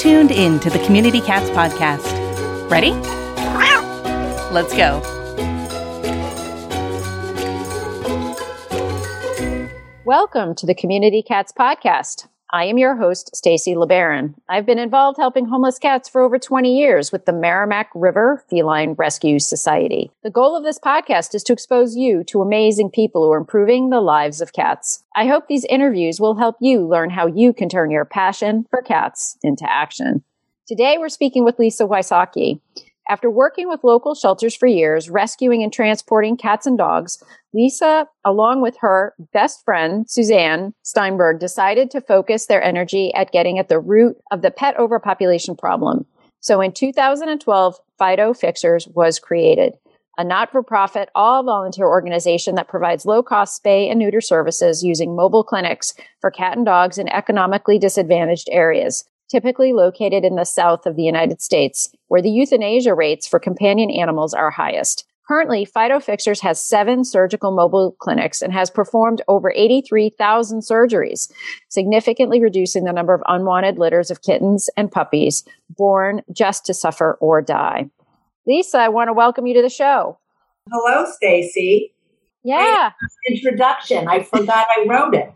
tuned in to the Community Cats podcast. Ready? Let's go. Welcome to the Community Cats podcast. I am your host, Stacy LeBaron. I've been involved helping homeless cats for over 20 years with the Merrimack River Feline Rescue Society. The goal of this podcast is to expose you to amazing people who are improving the lives of cats. I hope these interviews will help you learn how you can turn your passion for cats into action. Today, we're speaking with Lisa Wysocki. After working with local shelters for years, rescuing and transporting cats and dogs, Lisa, along with her best friend, Suzanne Steinberg, decided to focus their energy at getting at the root of the pet overpopulation problem. So in 2012, Fido Fixers was created, a not-for-profit, all-volunteer organization that provides low-cost spay and neuter services using mobile clinics for cat and dogs in economically disadvantaged areas, typically located in the south of the United States, where the euthanasia rates for companion animals are highest. Currently, Fido Fixers has 7 surgical mobile clinics and has performed over 83,000 surgeries, significantly reducing the number of unwanted litters of kittens and puppies born just to suffer or die. Lisa, I want to welcome you to the show. Hello, Stacy. Yeah. Introduction. I forgot I wrote it.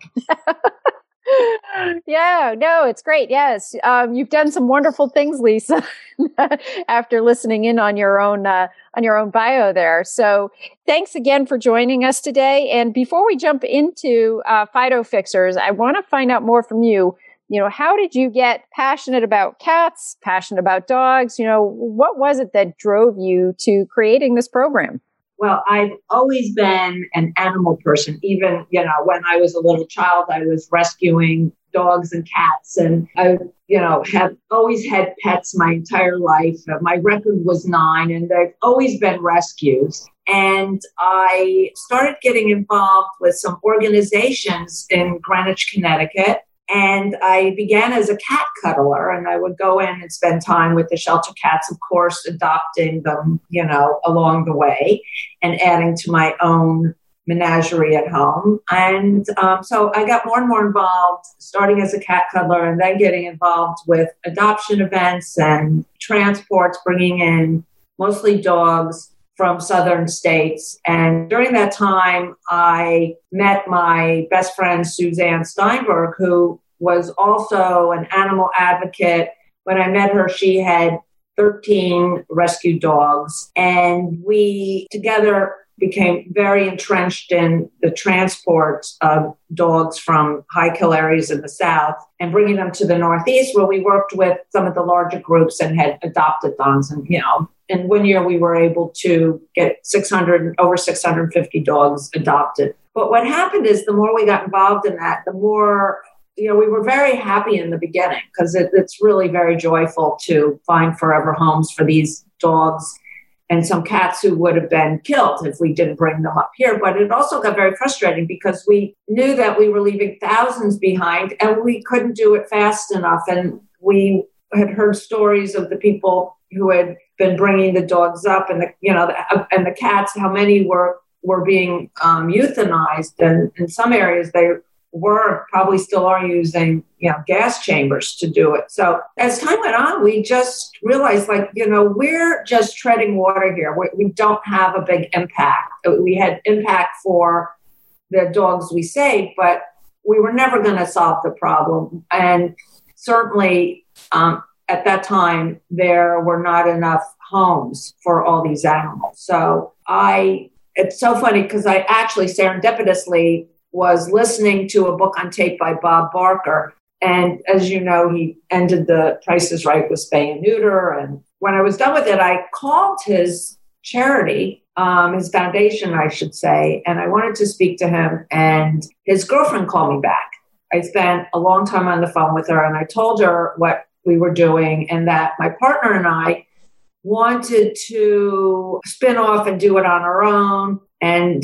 Yeah, no, it's great. Yes. You've done some wonderful things, Lisa, after listening in on your own bio there. So thanks again for joining us today. And before we jump into Fido Fixers, I want to find out more from you. You know, how did you get passionate about cats, passionate about dogs? You know, what was it that drove you to creating this program? Well, I've always been an animal person. Even, when I was a little child, I was rescuing dogs and cats. And I, have always had pets my entire life. My record was 9, and they've always been rescues. And I started getting involved with some organizations in Greenwich, Connecticut. And I began as a cat cuddler, and I would go in and spend time with the shelter cats, of course, adopting them, along the way and adding to my own menagerie at home. And so I got more and more involved, starting as a cat cuddler and then getting involved with adoption events and transports, bringing in mostly dogs from southern states. And during that time, I met my best friend, Suzanne Steinberg, who was also an animal advocate. When I met her, she had 13 rescue dogs. And we together became very entrenched in the transport of dogs from high-kill areas in the South and bringing them to the Northeast, where we worked with some of the larger groups and had adoptathons. And one year we were able to get over 650 dogs adopted. But what happened is the more we got involved in that, the more, we were very happy in the beginning because it's really very joyful to find forever homes for these dogs and some cats who would have been killed if we didn't bring them up here. But it also got very frustrating because we knew that we were leaving thousands behind and we couldn't do it fast enough. And we had heard stories of the people who had been bringing the dogs up and the cats, how many were being euthanized. And in some areas they were probably still are using, gas chambers to do it. So as time went on, we just realized we're just treading water here. We don't have a big impact. We had impact for the dogs we saved, but we were never going to solve the problem. And certainly at that time, there were not enough homes for all these animals. So it's so funny because I actually serendipitously was listening to a book on tape by Bob Barker. And as you know, he ended the Price is Right with spay and neuter. And when I was done with it, I called his charity, his foundation, I should say, and I wanted to speak to him. And his girlfriend called me back. I spent a long time on the phone with her, and I told her what we were doing and that my partner and I wanted to spin off and do it on our own. And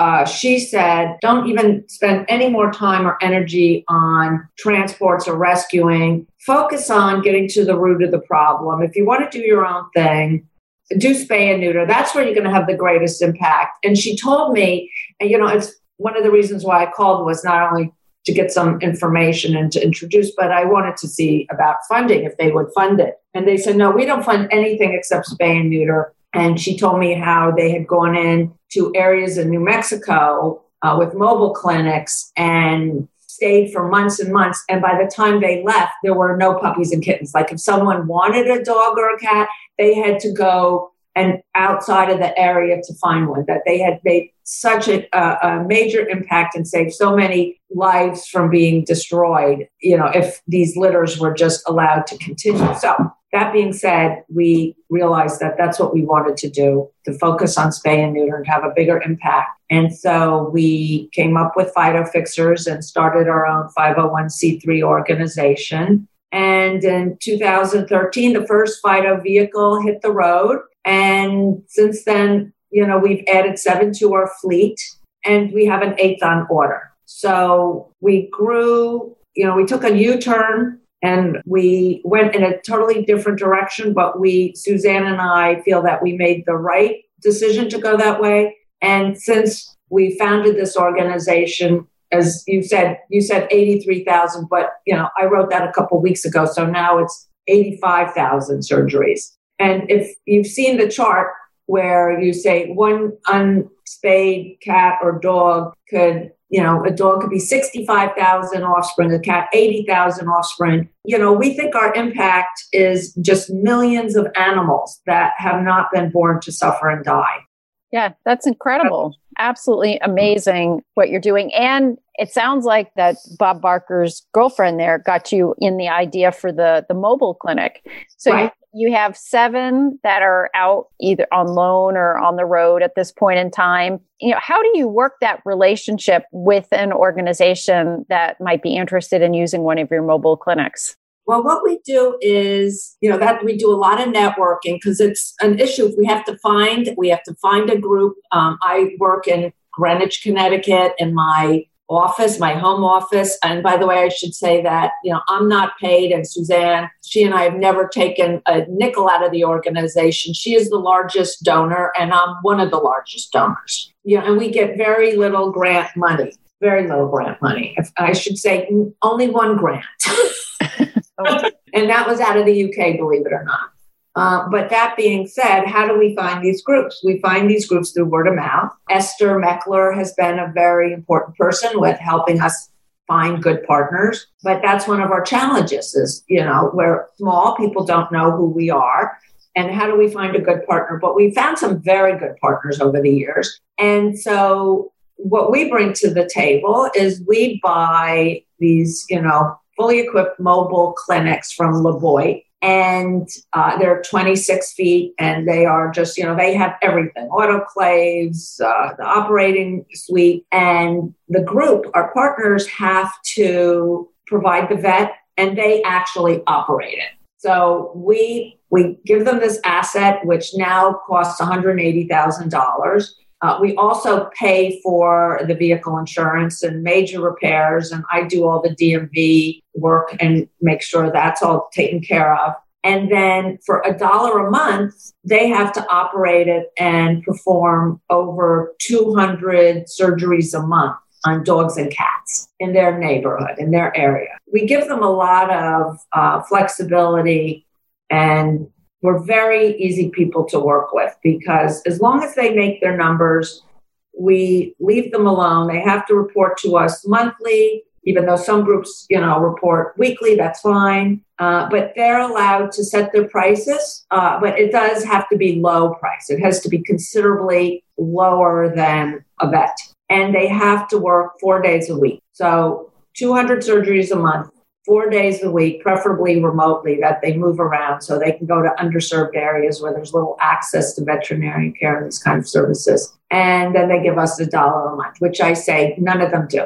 she said, don't even spend any more time or energy on transports or rescuing. Focus on getting to the root of the problem. If you want to do your own thing, do spay and neuter. That's where you're going to have the greatest impact. And she told me, and it's one of the reasons why I called was not only to get some information and to introduce, but I wanted to see about funding, if they would fund it. And they said, no, we don't fund anything except spay and neuter. And she told me how they had gone in to areas in New Mexico with mobile clinics and stayed for months and months. And by the time they left, there were no puppies and kittens. Like if someone wanted a dog or a cat, they had to go and outside of the area to find one. That they had made such a major impact and saved so many lives from being destroyed, if these litters were just allowed to continue. So that being said, we realized that that's what we wanted to do, to focus on spay and neuter and have a bigger impact. And so we came up with Fido Fixers and started our own 501c3 organization. And in 2013, the first Fido vehicle hit the road. And since then, we've added 7 to our fleet, and we have an 8th on order. So we grew, we took a U-turn and we went in a totally different direction, but Suzanne and I feel that we made the right decision to go that way. And since we founded this organization, as you said 83,000, but I wrote that a couple of weeks ago. So now it's 85,000 surgeries. And if you've seen the chart where you say one unspayed cat or dog could, a dog could be 65,000 offspring, a cat 80,000 offspring. We think our impact is just millions of animals that have not been born to suffer and die. Yeah, that's incredible. Absolutely amazing what you're doing. And it sounds like that Bob Barker's girlfriend there got you in the idea for the mobile clinic. So right. You have 7 that are out either on loan or on the road at this point in time. How do you work that relationship with an organization that might be interested in using one of your mobile clinics? Well, what we do is, that we do a lot of networking because it's an issue. We have to find a group. I work in Greenwich, Connecticut in my office, my home office. And by the way, I should say that, I'm not paid. And Suzanne, she and I have never taken a nickel out of the organization. She is the largest donor and I'm one of the largest donors. And we get very little grant money. If I should say only 1 grant. And that was out of the UK, believe it or not. But that being said, how do we find these groups? We find these groups through word of mouth. Esther Meckler has been a very important person with helping us find good partners. But that's one of our challenges is, we're small, people don't know who we are. And how do we find a good partner? But we found some very good partners over the years. And so what we bring to the table is we buy these, fully equipped mobile clinics from LeBoit. And they're 26 feet and they are just, they have everything, autoclaves, the operating suite. And the group, our partners have to provide the vet and they actually operate it. So we give them this asset, which now costs $180,000. We also pay for the vehicle insurance and major repairs, and I do all the DMV work and make sure that's all taken care of. And then for $1 a month, they have to operate it and perform over 200 surgeries a month on dogs and cats in their neighborhood, in their area. We give them a lot of flexibility, and we're very easy people to work with because as long as they make their numbers, we leave them alone. They have to report to us monthly, even though some groups, report weekly, that's fine. But they're allowed to set their prices, but it does have to be low price. It has to be considerably lower than a vet. And they have to work 4 days a week. So 200 surgeries a month, 4 days a week, preferably remotely, that they move around so they can go to underserved areas where there's little access to veterinarian care and these kind of services. And then they give us $1 a month, which I say none of them do.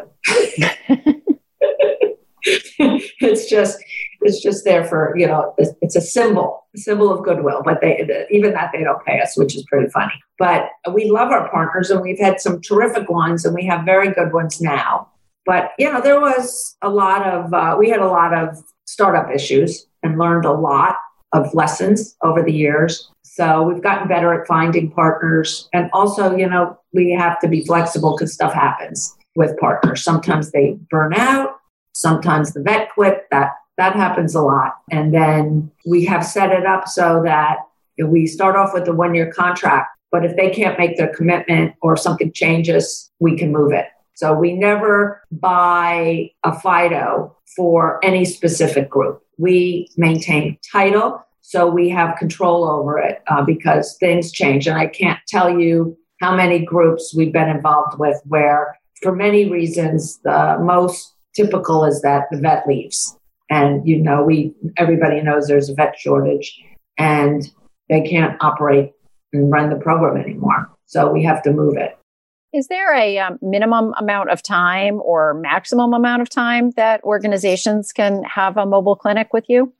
It's just there for, it's a symbol of goodwill, but even that they don't pay us, which is pretty funny. But we love our partners and we've had some terrific ones and we have very good ones now. But, there was we had a lot of startup issues and learned a lot of lessons over the years. So we've gotten better at finding partners. And also, we have to be flexible because stuff happens. with partners. Sometimes they burn out. Sometimes the vet quit. That happens a lot. And then we have set it up so that we start off with a 1-year contract, but if they can't make their commitment or something changes, we can move it. So we never buy a Fido for any specific group. We maintain title, so we have control over it because things change. And I can't tell you how many groups we've been involved with where, for many reasons, the most typical is that the vet leaves. And, everybody knows there's a vet shortage and they can't operate and run the program anymore. So we have to move it. Is there a minimum amount of time or maximum amount of time that organizations can have a mobile clinic with you?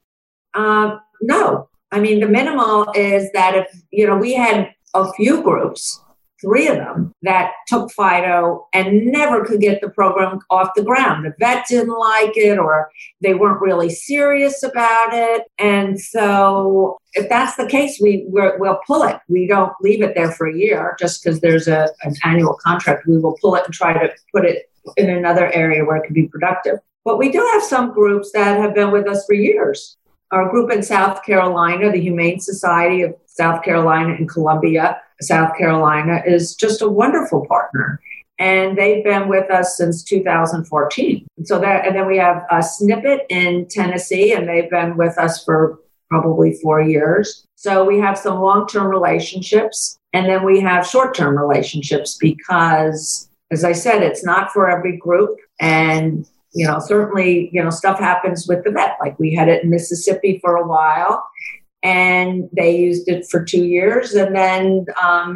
No. I mean, the minimal is that if, we had a few groups, 3 of them, that took Fido and never could get the program off the ground. The vet didn't like it or they weren't really serious about it. And so if that's the case, we'll pull it. We don't leave it there for a year just because there's an annual contract. We will pull it and try to put it in another area where it can be productive. But we do have some groups that have been with us for years. Our group in South Carolina, the Humane Society of South Carolina in Columbia, South Carolina, is just a wonderful partner. And they've been with us since 2014. And then we have a Snippet in Tennessee, and they've been with us for probably 4 years. So we have some long-term relationships, and then we have short-term relationships because, as I said, it's not for every group. And certainly, stuff happens with the vet. Like we had it in Mississippi for a while and they used it for 2 years. And then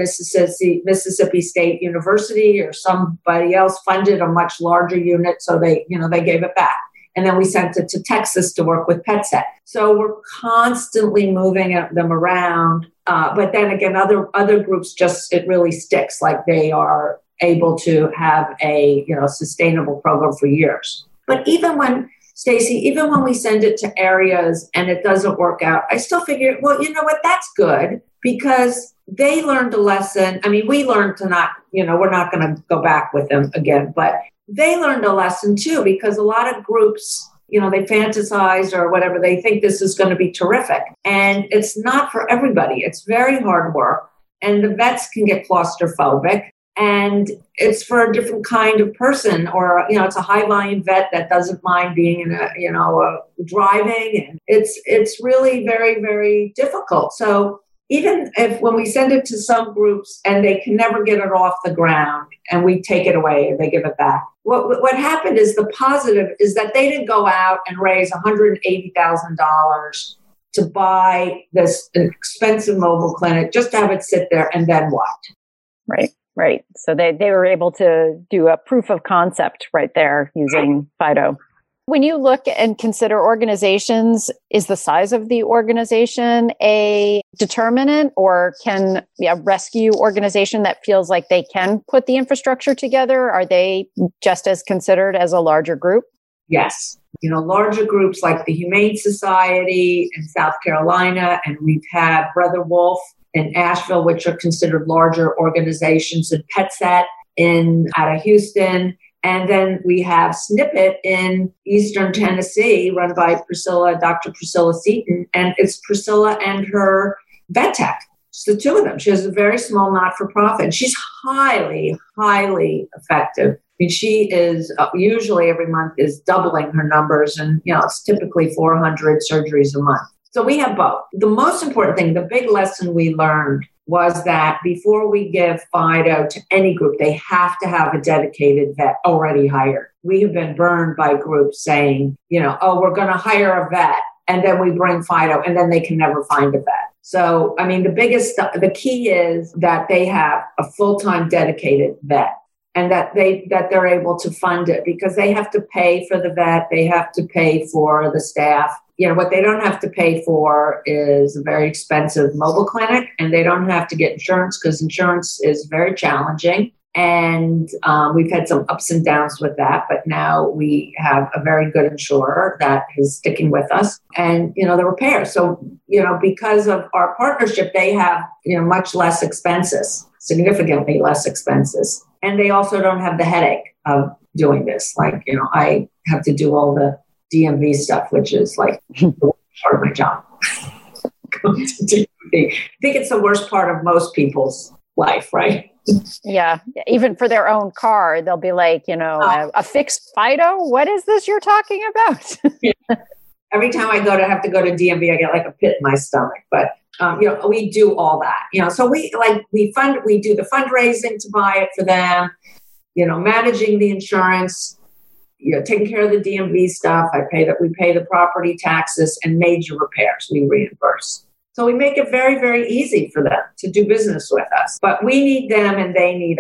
Mississippi State University or somebody else funded a much larger unit. So they gave it back. And then we sent it to Texas to work with PetSet. So we're constantly moving them around. But then again, other groups it really sticks. Like they are able to have a sustainable program for years. But even when we send it to areas and it doesn't work out, I still figure, well, you know what, that's good because they learned a lesson. I mean, we learned to not, we're not going to go back with them again, but they learned a lesson too, because a lot of groups, they fantasize or whatever, they think this is going to be terrific. And it's not for everybody. It's very hard work. And the vets can get claustrophobic. And it's for a different kind of person, or it's a high volume vet that doesn't mind being in driving, and it's really very, very difficult. So even when we send it to some groups and they can never get it off the ground, and we take it away and they give it back, what happened is the positive is that they didn't go out and raise $180,000 to buy this expensive mobile clinic just to have it sit there and then what? Right. So they were able to do a proof of concept right there using Fido. When you look and consider organizations, is the size of the organization a determinant, or can a rescue organization that feels like they can put the infrastructure together, are they just as considered as a larger group? Yes. Larger groups like the Humane Society in South Carolina, and we've had Brother Wolf in Asheville, which are considered larger organizations, and PetSet out of Houston. And then we have Snippet in Eastern Tennessee, run by Dr. Priscilla Seaton. And it's Priscilla and her vet tech. It's the 2 of them. She has a very small not-for-profit. She's highly, highly effective. I mean, she is usually every month is doubling her numbers. And, it's typically 400 surgeries a month. So we have both. The most important thing, the big lesson we learned was that before we give Fido to any group, they have to have a dedicated vet already hired. We have been burned by groups saying, we're going to hire a vet, and then we bring Fido, and then they can never find a vet. So, I mean, the key is that they have a full-time dedicated vet, and that they're able to fund it, because they have to pay for the vet, they have to pay for the staff. What they don't have to pay for is a very expensive mobile clinic, and they don't have to get insurance, because insurance is very challenging. And we've had some ups and downs with that, but now we have a very good insurer that is sticking with us, and, the repair. So, because of our partnership, they have, much less expenses, significantly less expenses. And they also don't have the headache of doing this. Like, I have to do all the DMV stuff, which is like the worst part of my job. Going to DMV. I think it's the worst part of most people's life, right? Yeah. Even for their own car, they'll be like, a fixed FIDO? What is this you're talking about? Every time I have to go to DMV, I get like a pit in my stomach. But we do all that. So we do the fundraising to buy it for them. Managing the insurance. Taking care of the DMV stuff. We pay the property taxes, and major repairs we reimburse. So we make it very, very easy for them to do business with us. But we need them and they need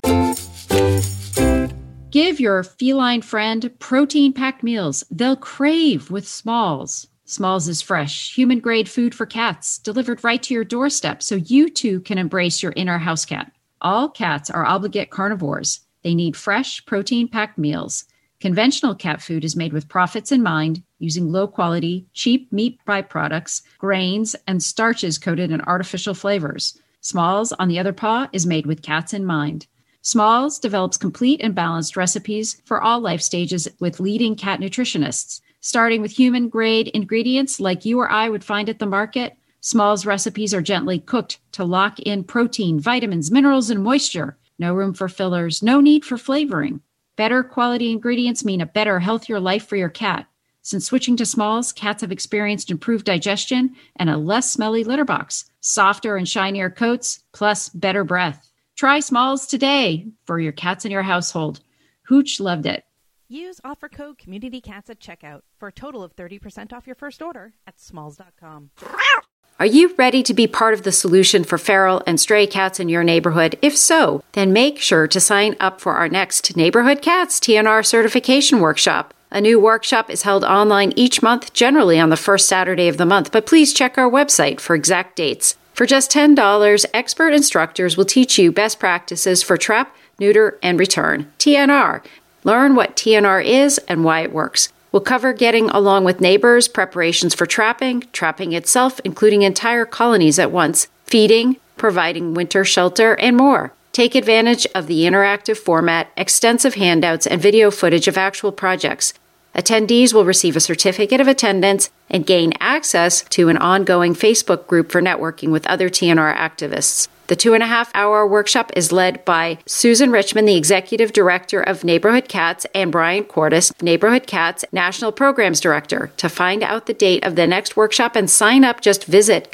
us. Give your feline friend protein-packed meals they'll crave with Smalls. Smalls is fresh, human-grade food for cats delivered right to your doorstep so you too can embrace your inner house cat. All cats are obligate carnivores. They need fresh, protein-packed meals. Conventional cat food is made with profits in mind, using low-quality, cheap meat byproducts, grains, and starches coated in artificial flavors. Smalls, on the other paw, is made with cats in mind. Smalls develops complete and balanced recipes for all life stages with leading cat nutritionists. Starting with human-grade ingredients like you or I would find at the market, Smalls recipes are gently cooked to lock in protein, vitamins, minerals, and moisture. No room for fillers, no need for flavoring. Better quality ingredients mean a better, healthier life for your cat. Since switching to Smalls, cats have experienced improved digestion and a less smelly litter box, softer and shinier coats, plus better breath. Try Smalls today for your cats in your household. Hooch loved it. Use offer code CommunityCats at checkout for a total of 30% off your first order at smalls.com. Are you ready to be part of the solution for feral and stray cats in your neighborhood? If so, then make sure to sign up for our next Neighborhood Cats TNR certification workshop. A new workshop is held online each month, generally on the first Saturday of the month, but please check our website for exact dates. For just $10, expert instructors will teach you best practices for trap, neuter, and return. TNR. Learn what TNR is and why it works. We'll cover getting along with neighbors, preparations for trapping itself, including entire colonies at once, feeding, providing winter shelter, and more. Take advantage of the interactive format, extensive handouts, and video footage of actual projects. Attendees will receive a certificate of attendance and gain access to an ongoing Facebook group for networking with other TNR activists. The 2.5-hour workshop is led by Susan Richmond, the Executive Director of Neighborhood Cats, and Brian Cordes, Neighborhood Cats National Programs Director. To find out the date of the next workshop and sign up, just visit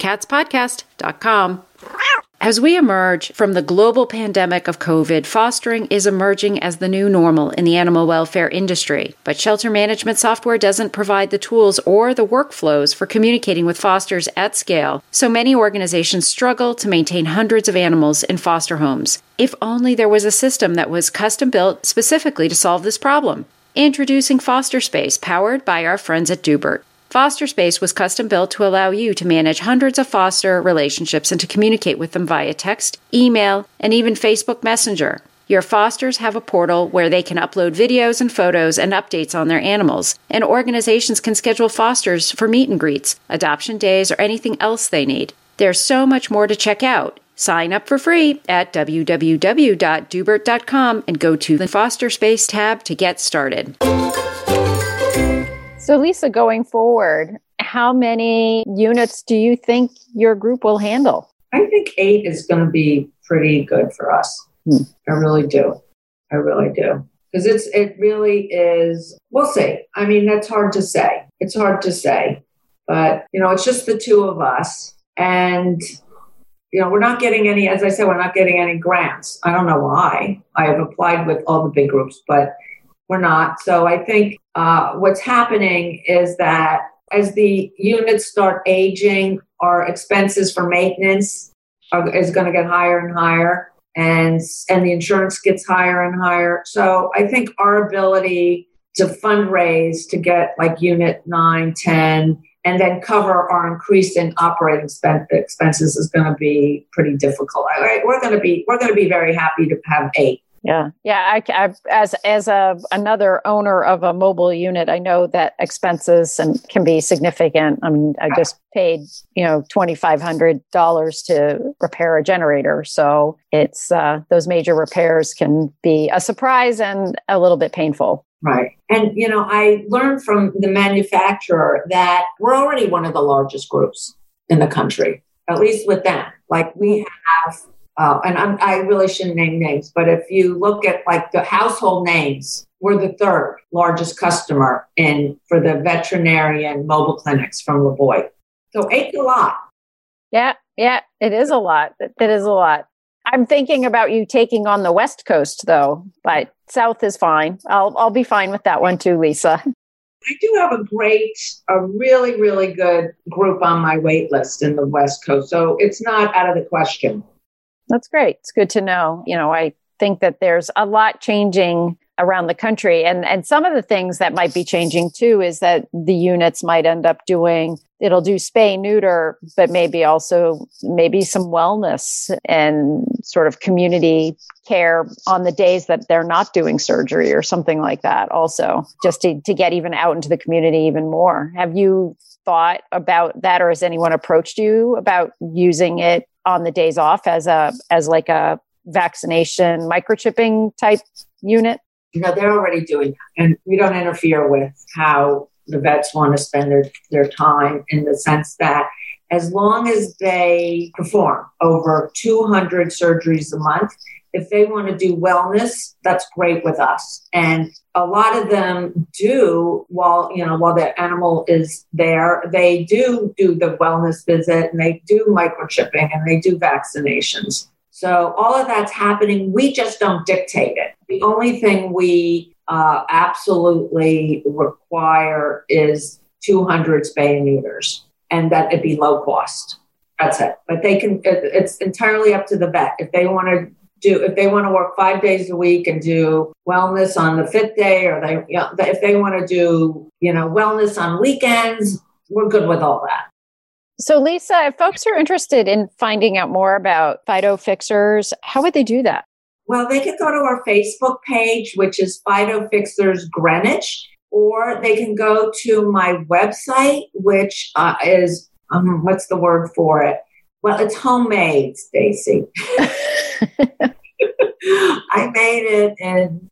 CommunityCatsPodcast.com. As we emerge from the global pandemic of COVID, fostering is emerging as the new normal in the animal welfare industry. But shelter management software doesn't provide the tools or the workflows for communicating with fosters at scale, so many organizations struggle to maintain hundreds of animals in foster homes. If only there was a system that was custom-built specifically to solve this problem. Introducing Foster Space, powered by our friends at Dubert. Foster Space was custom-built to allow you to manage hundreds of foster relationships and to communicate with them via text, email, and even Facebook Messenger. Your fosters have a portal where they can upload videos and photos and updates on their animals, and organizations can schedule fosters for meet and greets, adoption days, or anything else they need. There's so much more to check out. Sign up for free at www.dubert.com and go to the Foster Space tab to get started. So Lisa, going forward, how many units do you think your group will handle? I think 8 is going to be pretty good for us. I really do. Because it really is, we'll see. I mean, that's hard to say. It's hard to say. But, it's just the two of us. And, we're not getting any, as I said, we're not getting any grants. I don't know why. I have applied with all the big groups, but we're not. So I think what's happening is that as the units start aging, our expenses for maintenance is going to get higher and higher, and the insurance gets higher and higher. So I think our ability to fundraise to get like unit 9, 10, and then cover our increasing operating expenses is going to be pretty difficult. We're going to be very happy to have 8. Yeah. Yeah. Another owner of a mobile unit, I know that expenses can be significant. I mean, I just paid, $2,500 to repair a generator. So it's, those major repairs can be a surprise and a little bit painful. Right. And, I learned from the manufacturer that we're already one of the largest groups in the country, at least with them. Like we have, I really shouldn't name names, but if you look at like the household names, we're the third largest customer for the veterinarian mobile clinics from LaVoy. So it's a lot. Yeah, it is a lot. It is a lot. I'm thinking about you taking on the West Coast, though, but South is fine. I'll be fine with that one too, Lisa. I do have a really, really good group on my wait list in the West Coast, so it's not out of the question. That's great. It's good to know. I think that there's a lot changing around the country. And some of the things that might be changing too is that the units might end up it'll do spay neuter, but maybe some wellness and sort of community care on the days that they're not doing surgery or something like that also, just to get even out into the community even more. Have you thought about that, or has anyone approached you about using it on the days off as like a vaccination microchipping type unit? They're already doing that, and we don't interfere with how the vets want to spend their time, in the sense that as long as they perform over 200 surgeries a month, if they want to do wellness, that's great with us. And a lot of them do, while the animal is there, they do the wellness visit, and they do microchipping, and they do vaccinations. So all of that's happening. We just don't dictate it. The only thing we absolutely require is 200 spay and neuters, and that it be low cost. That's it. But it's entirely up to the vet. If they want to work 5 days a week and do wellness on the 5th day, or if they want to do, wellness on weekends, we're good with all that. So Lisa, if folks are interested in finding out more about Fido Fixers, how would they do that? Well, they could go to our Facebook page, which is Fido Fixers Greenwich, or they can go to my website, which is, what's the word for it? Well, it's homemade, Stacy. I made it in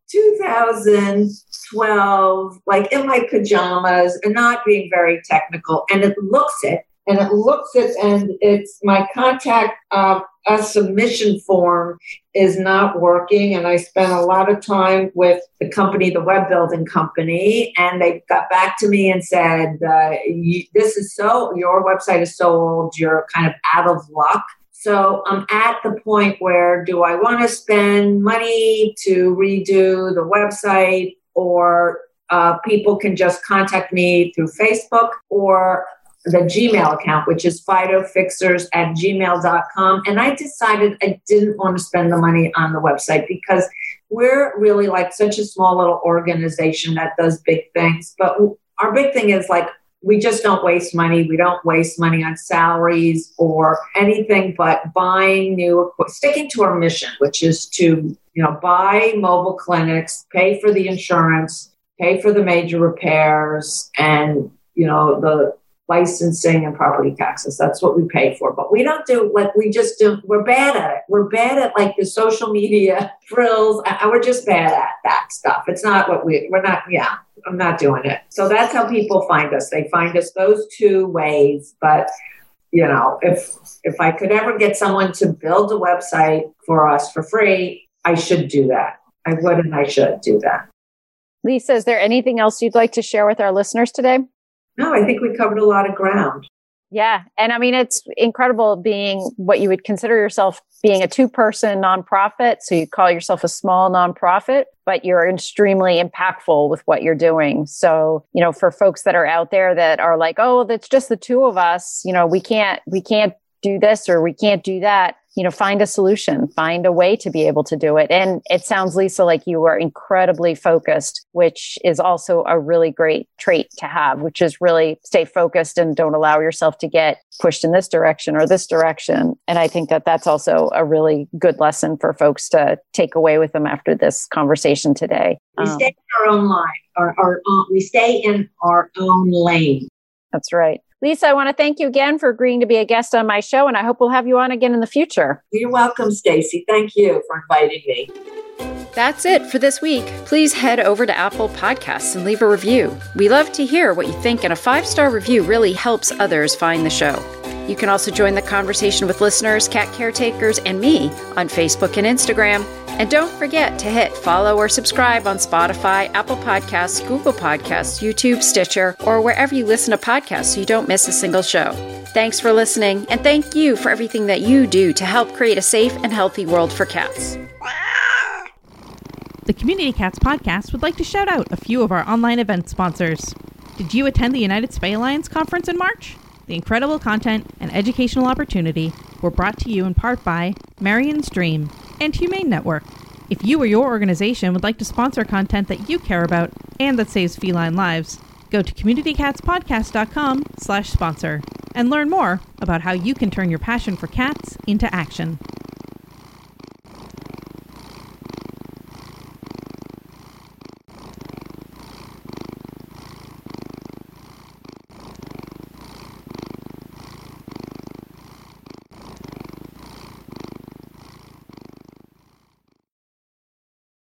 2012, like in my pajamas, and not being very technical. And it looks it, and it's my contact a submission form is not working. And I spent a lot of time with the company, the web building company, and they got back to me and said, your website is so old, you're kind of out of luck. So I'm at the point where, do I want to spend money to redo the website, or people can just contact me through Facebook or the Gmail account, which is fidofixers@gmail.com. And I decided I didn't want to spend the money on the website, because we're really like such a small little organization that does big things. But our big thing is like, we just don't waste money. We don't waste money on salaries or anything but buying new equipment, sticking to our mission, which is to, buy mobile clinics, pay for the insurance, pay for the major repairs, and, the licensing and property taxes. That's what we pay for. But we don't do, we're bad at it. We're bad at like the social media frills. We're just bad at that stuff. It's not what I'm not doing it. So that's how people find us. They find us those two ways. But, if I could ever get someone to build a website for us for free, I should do that. I would, and I should do that. Lisa, is there anything else you'd like to share with our listeners today? No, I think we covered a lot of ground. Yeah. And I mean, it's incredible being what you would consider yourself being a 2-person nonprofit. So you call yourself a small nonprofit, but you're extremely impactful with what you're doing. So, for folks that are out there that are like, oh, that's just the two of us, we can't do this or we can't do that. find a solution, find a way to be able to do it. And it sounds, Lisa, like you are incredibly focused, which is also a really great trait to have, which is really stay focused and don't allow yourself to get pushed in this direction or this direction. And I think that that's also a really good lesson for folks to take away with them after this conversation today. We stay in our own line, we stay in our own lane. That's right. Lisa, I want to thank you again for agreeing to be a guest on my show, and I hope we'll have you on again in the future. You're welcome, Stacy. Thank you for inviting me. That's it for this week. Please head over to Apple Podcasts and leave a review. We love to hear what you think, and a 5-star review really helps others find the show. You can also join the conversation with listeners, cat caretakers, and me on Facebook and Instagram. And don't forget to hit follow or subscribe on Spotify, Apple Podcasts, Google Podcasts, YouTube, Stitcher, or wherever you listen to podcasts so you don't miss a single show. Thanks for listening, and thank you for everything that you do to help create a safe and healthy world for cats. The Community Cats podcast would like to shout out a few of our online event sponsors. Did you attend the United Spay Alliance conference in March? The incredible content and educational opportunity were brought to you in part by Marion's Dream and Humane Network. If you or your organization would like to sponsor content that you care about and that saves feline lives, go to communitycatspodcast.com/sponsor and learn more about how you can turn your passion for cats into action.